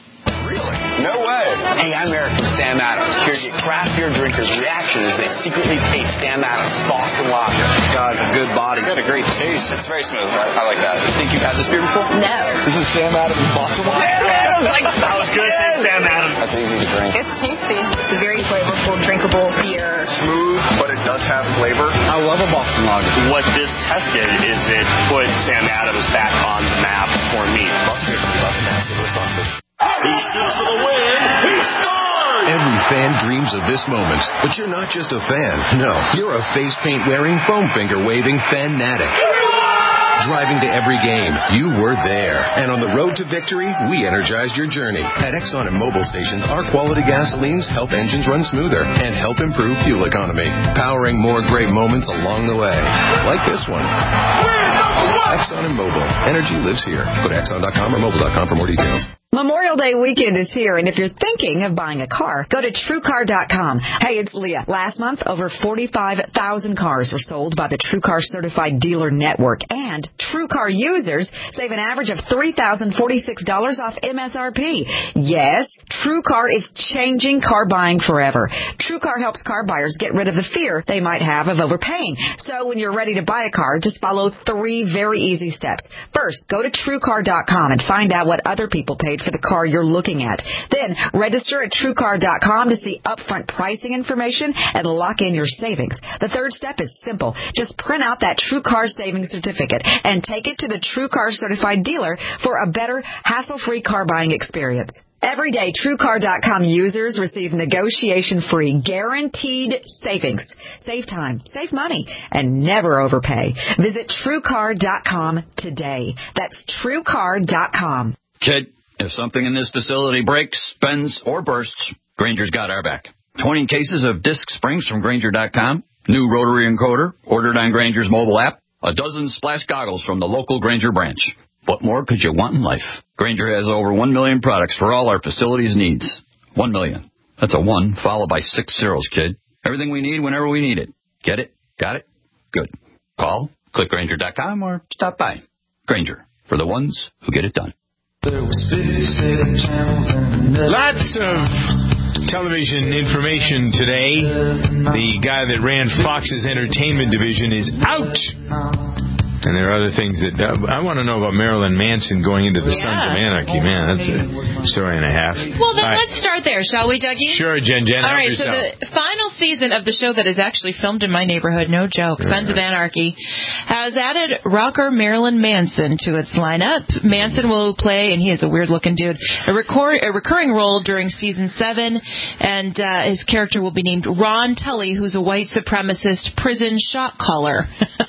Really? No way. Hey, I'm Eric from Sam Adams, here to get craft beer drinkers' reactions as they secretly taste Sam Adams Boston Lager. It's got a good body. It's got a great taste. It's very smooth. I, I like that. You think you've had this beer before? No. This is Sam Adams Boston Lager. Sam Adams! Like, that was good. Yes. Sam Adams. That's easy to drink. It's tasty. It's a very flavorful, drinkable beer. Smooth, but it does have flavor. I love a Boston Lager. What this test did is it put Sam Adams back on the map for me. He shoots for the win. He scores! Every fan dreams of this moment, but you're not just a fan. No, you're a face paint wearing, foam finger waving fanatic. Driving to every game, you were there. And on the road to victory, we energized your journey. At Exxon and Mobil stations, our quality gasolines help engines run smoother and help improve fuel economy, powering more great moments along the way. Like this one. Exxon and Mobil. Energy lives here. Go to Exxon dot com or Mobil dot com for more details. Memorial Day weekend is here, and if you're thinking of buying a car, go to True Car dot com. Hey, it's Leah. Last month, over forty-five thousand cars were sold by the True Car Certified Dealer Network, and True Car users save an average of three thousand forty-six dollars off M S R P. Yes, True Car is changing car buying forever. True Car helps car buyers get rid of the fear they might have of overpaying. So when you're ready to buy a car, just follow three very easy steps. First, go to True Car dot com and find out what other people paid for the car you're looking at. Then register at True Car dot com to see upfront pricing information and lock in your savings. The third step is simple. Just print out that True Car savings certificate and take it to the True Car certified dealer for a better, hassle-free car buying experience. Every day, True Car dot com users receive negotiation-free, guaranteed savings. Save time, save money, and never overpay. Visit True Car dot com today. That's True Car dot com. Kid, if something in this facility breaks, bends, or bursts, Granger's got our back. twenty cases of disc springs from Granger dot com, new rotary encoder ordered on Granger's mobile app, a dozen splash goggles from the local Granger branch. What more could you want in life? Granger has over one million products for all our facilities' needs. One million. That's a one followed by six zeros, kid. Everything we need whenever we need it. Get it? Got it? Good. Call, click Granger dot com, or stop by. Granger, for the ones who get it done. Lots of television information today. The guy that ran Fox's entertainment division is out. And there are other things that uh, I want to know about Marilyn Manson going into the yeah. Sons of Anarchy. Man, that's a story and a half. Well, then right. let's start there, shall we, Dougie? Sure, Jen. Jen, all right. yourself. So the final season of the show that is actually filmed in my neighborhood, no joke, Sons right. of Anarchy, has added rocker Marilyn Manson to its lineup. Manson will play, and he is a weird-looking dude, a, record, a recurring role during season seven, and uh, his character will be named Ron Tully, who's a white supremacist prison shot caller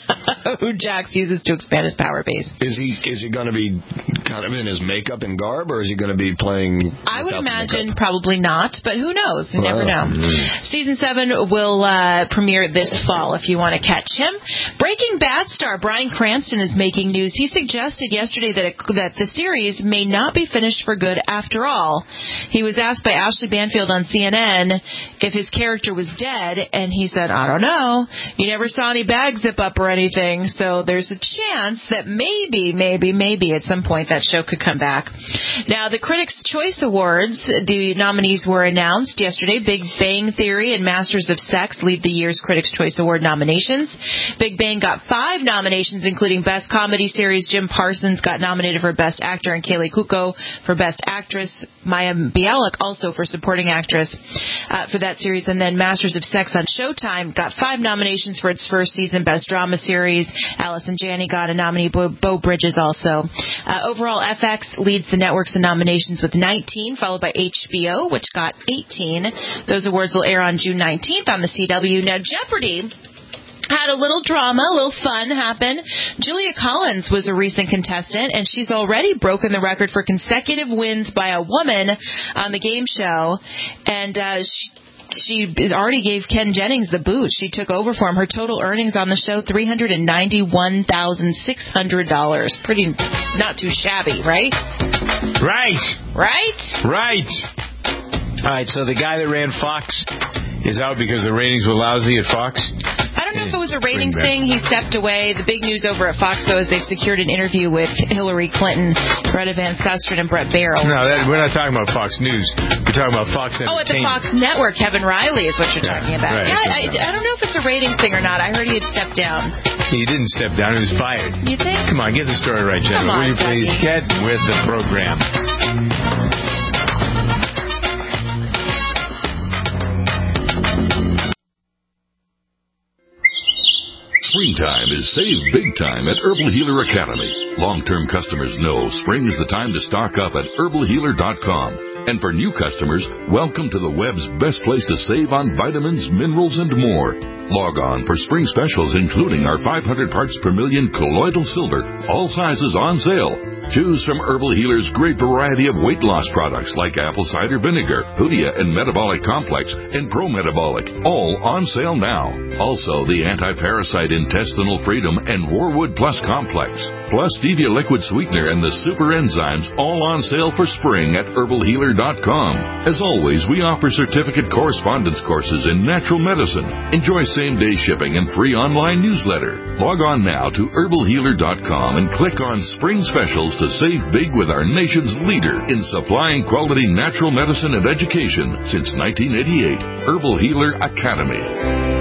who Jax uses to expand his power base. Is he is he going to be kind of in his makeup and garb, or is he going to be playing? I would imagine probably not, but who knows? You never know. Mm. Season seven will uh, premiere this fall if you want to catch him. Breaking Bad star Bryan Cranston is making news. He suggested yesterday that it, that the series may not be finished for good after all. He was asked by Ashley Banfield on C N N if his character was dead, and he said, I don't know. You never saw any bags zip up or anything, so there's a chance that maybe, maybe, maybe at some point that show could come back. Now, the Critics' Choice Awards, the nominees were announced yesterday. Big Bang Theory and Masters of Sex lead the year's Critics' Choice Award nominations. Big Bang got five nominations, including Best Comedy Series. Jim Parsons got nominated for Best Actor, and Kaylee Cuoco for Best Actress. Maya Bialik also for Supporting Actress uh, for that series. And then Masters of Sex on Showtime got five nominations for its first season. Best Drama Series. Allison Janney got a nominee. Bo, Bo Bridges also. Uh, overall, F X leads the networks in nominations with nineteen, followed by H B O, which got eighteen. Those awards will air on June nineteenth on the C W. Now, Jeopardy! Had a little drama, a little fun happen. Julia Collins was a recent contestant, and she's already broken the record for consecutive wins by a woman on the game show. And uh, she, she already gave Ken Jennings the boot. She took over for him. Her total earnings on the show, three hundred ninety-one thousand six hundred dollars. Pretty, not too shabby, right? Right. Right? Right. All right, so the guy that ran Fox is out because the ratings were lousy at Fox? I don't don't know if it was a ratings thing. He stepped away. The big news over at Fox, though, is they've secured an interview with Hillary Clinton, Greta Van Susteren, and Brett Barrow. No, that, we're not talking about Fox News. We're talking about Fox Entertainment. Oh, at the Fox Network, Kevin Riley is what you're Yeah, talking about. right. Yeah, I, I don't know if it's a ratings thing or not. I heard he had stepped down. He didn't step down. He was fired. You think? Come on, get the story right, Come gentlemen. on, Will you please Dougie. get with the program? Springtime is save big time at Herbal Healer Academy. Long-term customers know spring is the time to stock up at herbal healer dot com. And for new customers, welcome to the web's best place to save on vitamins, minerals, and more. Log on for spring specials, including our five hundred parts per million colloidal silver, all sizes on sale. Choose from Herbal Healer's great variety of weight loss products like apple cider vinegar, Hoodia and Metabolic Complex, and Pro Metabolic, all on sale now. Also, the anti-parasite intestinal freedom and Warwood Plus Complex, plus Stevia liquid sweetener and the super enzymes, all on sale for spring at herbal healer dot com. As always, we offer certificate correspondence courses in natural medicine. Enjoy same-day shipping and free online newsletter. Log on now to herbal healer dot com and click on Spring Specials to save big with our nation's leader in supplying quality natural medicine and education since nineteen eighty-eight. Herbal Healer Academy.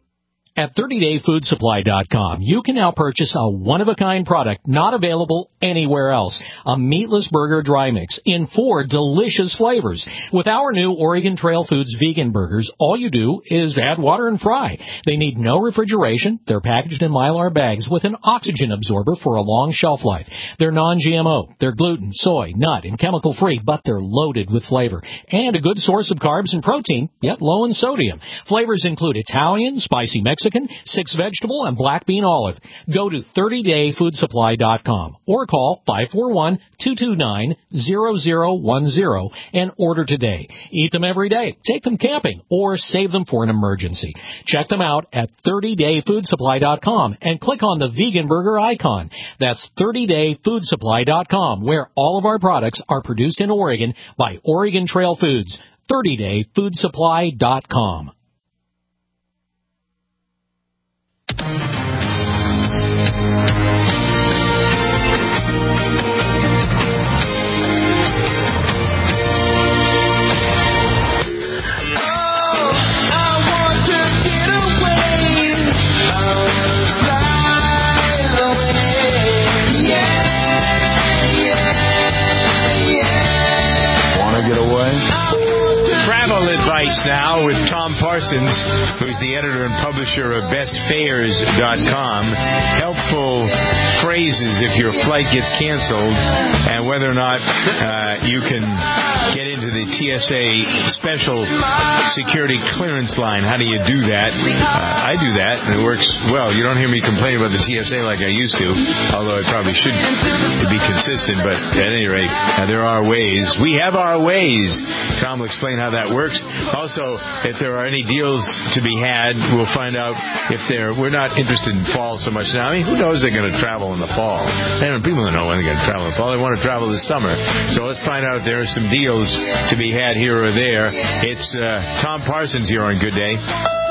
At thirty day food supply dot com, you can now purchase a one-of-a-kind product not available anywhere else. A meatless burger dry mix in four delicious flavors. With our new Oregon Trail Foods vegan burgers, all you do is add water and fry. They need no refrigeration. They're packaged in Mylar bags with an oxygen absorber for a long shelf life. They're non-G M O. They're gluten, soy, nut, and chemical-free, but they're loaded with flavor. And a good source of carbs and protein, yet low in sodium. Flavors include Italian, spicy Mexican, Mexican, six vegetable, and black bean olive. Go to thirty day food supply dot com or call five four one, two two nine, zero zero one zero and order today. Eat them every day, take them camping, or save them for an emergency. Check them out at thirty day food supply dot com and click on the vegan burger icon. That's thirty day food supply dot com, where all of our products are produced in Oregon by Oregon Trail Foods. thirty day food supply dot com. Travel advice now with Tom Parsons, who's the editor and publisher of best fares dot com. Helpful phrases if your flight gets canceled and whether or not uh, you can get into the T S A special security clearance line. How do you do that? Uh, I do that, and it works well. You don't hear me complain about the T S A like I used to, although I probably should be consistent, but at any rate, uh, there are ways. We have our ways. Tom will explain how that works. Also, if there are any deals to be had, we'll find out if they're, we're not interested in fall so much now. I mean, who knows they're going to travel in the fall? I mean, people don't know when they're going to travel in the fall. They want to travel this summer. So let's find out if there are some deals to be had here or there. It's uh, Tom Parsons here on Good Day.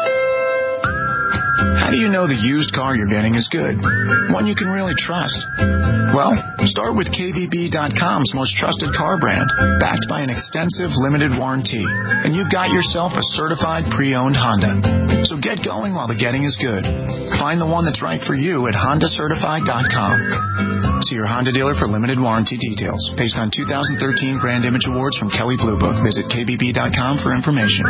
How do you know the used car you're getting is good? One you can really trust? Well, start with K B B dot com's most trusted car brand, backed by an extensive limited warranty. And you've got yourself a certified pre-owned Honda. So get going while the getting is good. Find the one that's right for you at honda certified dot com. See your Honda dealer for limited warranty details. Based on two thousand thirteen Brand Image Awards from Kelley Blue Book. Visit K B B dot com for information.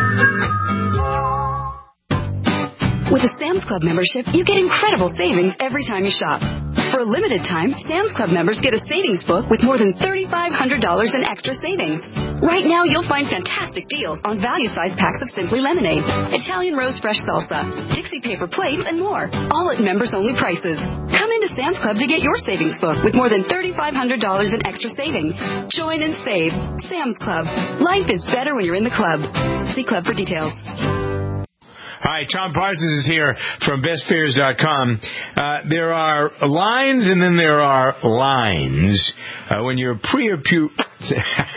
With a Sam's Club membership, you get incredible savings every time you shop. For a limited time, Sam's Club members get a savings book with more than three thousand five hundred dollars in extra savings. Right now, you'll find fantastic deals on value-sized packs of Simply Lemonade, Italian Rose Fresh Salsa, Dixie Paper Plates, and more. All at members-only prices. Come into Sam's Club to get your savings book with more than three thousand five hundred dollars in extra savings. Join and save. Sam's Club. Life is better when you're in the club. See Club for details. Hi, Tom Parsons is here from best fares dot com. Uh, there are lines and then there are lines. Uh, when you're pre Say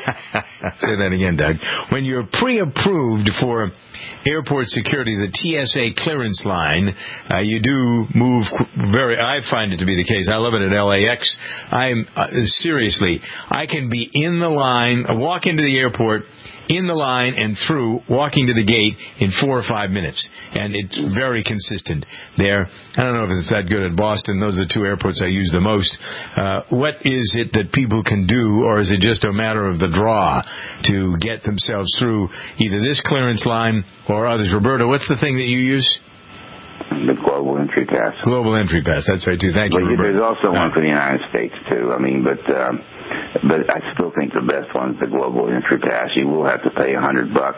that again, Doug. When you're pre-approved for airport security, the T S A clearance line, uh, you do move very, I find it to be the case. I love it at L A X. I'm, uh, seriously, I can be in the line, uh, walk into the airport, in the line and through, walking to the gate in four or five minutes. And it's very consistent there. I don't know if it's that good at Boston. Those are the two airports I use the most. Uh, what is it that people can do, or is it just a matter of the draw to get themselves through either this clearance line or others? Roberta, what's the thing that you use? The Global Entry Pass. Global Entry Pass, that's right, too. Thank but you, Roberta. There's also one for the United States, too. I mean, but um, but I still think the best one is the Global Entry Pass. You will have to pay a hundred bucks.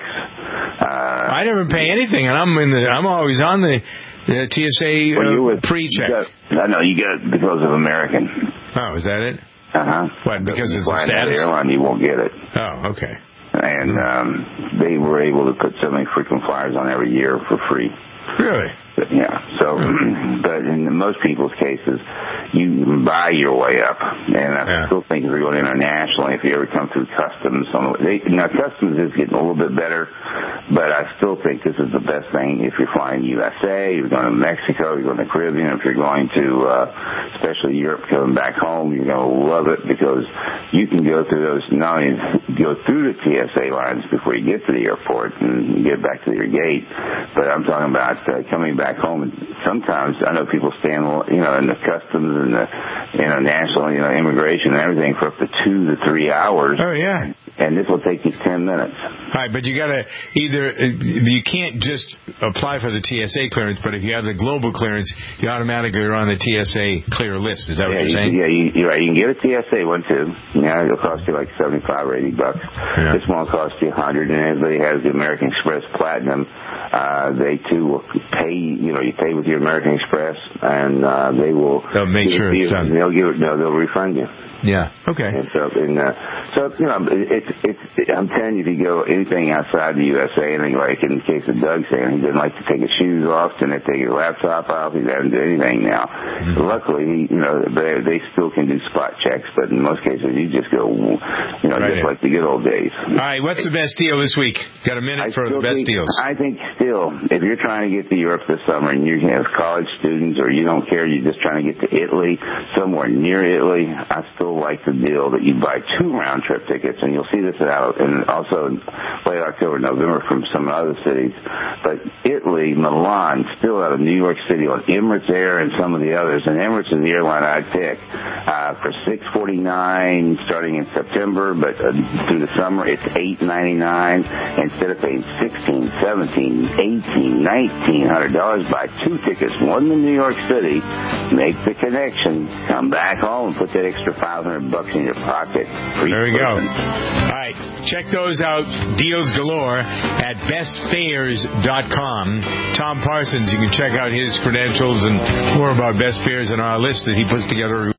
Uh, I never pay anything, and I'm in the. I'm always on the, the T S A uh, well, pre-check. Got, I know, you got it because of American. Oh, is that it? Uh-huh. What, because it's a That status? airline, you won't get it. Oh, okay. And um, they were able to put so many frequent flyers on every year for free. Really? But, yeah. So, but in most people's cases, you can buy your way up. And I yeah. still think if you're going internationally, if you ever come through customs, on the, they, now customs is getting a little bit better, but I still think this is the best thing if you're flying U S A, you're going to Mexico, you're going to the Caribbean, if you're going to, uh, especially Europe, coming back home, you're going to love it because you can go through those, not only go through the T S A lines before you get to the airport and get back to your gate, but I'm talking about uh, coming back home. And sometimes I know people stand, you know, in the customs and the, you know, national, you know, immigration and everything for up to two to three hours. Oh, yeah. And this will take you ten minutes. All right, but you got to either, you can't just apply for the T S A clearance, but if you have the global clearance, you automatically are on the T S A clear list. Is that yeah, what you're you, saying? Yeah, you, you're right. You can get a T S A one, too. Yeah, it'll cost you like seventy-five or eighty bucks. Yeah. This one will cost you a hundred, and everybody has the American Express Platinum. Uh, they, too, will pay, you know, you pay with your American Express, and uh, they will... They'll make sure it's done. They'll give it, no, they'll refund you. Yeah, okay. And so, and, uh, so you know, it's, it's, it, I'm telling you, if you go anything outside the U S A, anything like in the case of Doug saying he didn't like to take his shoes off, didn't take his laptop off, he doesn't do anything now. Mm-hmm. Luckily, he, you know, they, they still can do spot checks, but in most cases, you just go, you know, right just in. like the good old days. All right, what's the best deal this week? Got a minute I for the best think, deals. I think still, if you're trying to get to Europe this summer and you have college students or you don't care, you're just trying to get to Italy, somewhere near Italy, I still like the deal that you buy two round-trip tickets, and you'll see this out, and also late October, November from some other cities. But Italy, Milan, still out of New York City on Emirates Air and some of the others, and Emirates is the airline I'd pick uh, for six forty-nine starting in September, but uh, through the summer it's eight ninety-nine instead of paying sixteen, seventeen, eighteen, nineteen hundred dollars. Buy two tickets, one to New York City, make the connection, come back home, and put that extra five hundred bucks in your pocket. There we go. All right, check those out. Deals galore at best fares dot com. Tom Parsons, you can check out his credentials and more about Best Fares in our list that he puts together.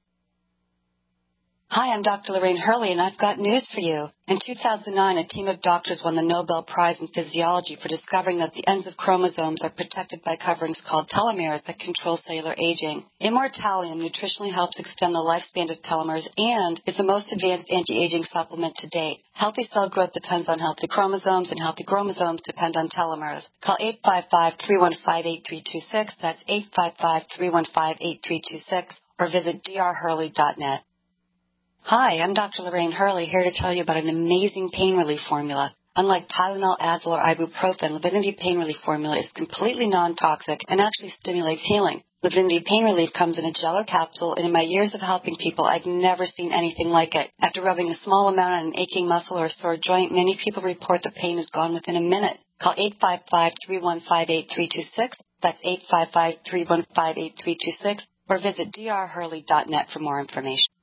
Hi, I'm Doctor Lorraine Hurley, and I've got news for you. In two thousand nine, a team of doctors won the Nobel Prize in Physiology for discovering that the ends of chromosomes are protected by coverings called telomeres that control cellular aging. Immortalium nutritionally helps extend the lifespan of telomeres and is the most advanced anti-aging supplement to date. Healthy cell growth depends on healthy chromosomes, and healthy chromosomes depend on telomeres. Call eight five five, three one five, eight three two six. That's eight five five, three one five, eight three two six. Or visit d r hurley dot net. Hi, I'm Doctor Lorraine Hurley, here to tell you about an amazing pain relief formula. Unlike Tylenol, Advil, or ibuprofen, Livinity Pain Relief Formula is completely non-toxic and actually stimulates healing. Livinity Pain Relief comes in a gel or capsule, and in my years of helping people, I've never seen anything like it. After rubbing a small amount on an aching muscle or a sore joint, many people report the pain is gone within a minute. Call eight five five, three one five, eight three two six. That's eight five five, three one five, eight three two six. Or visit d r hurley dot net for more information.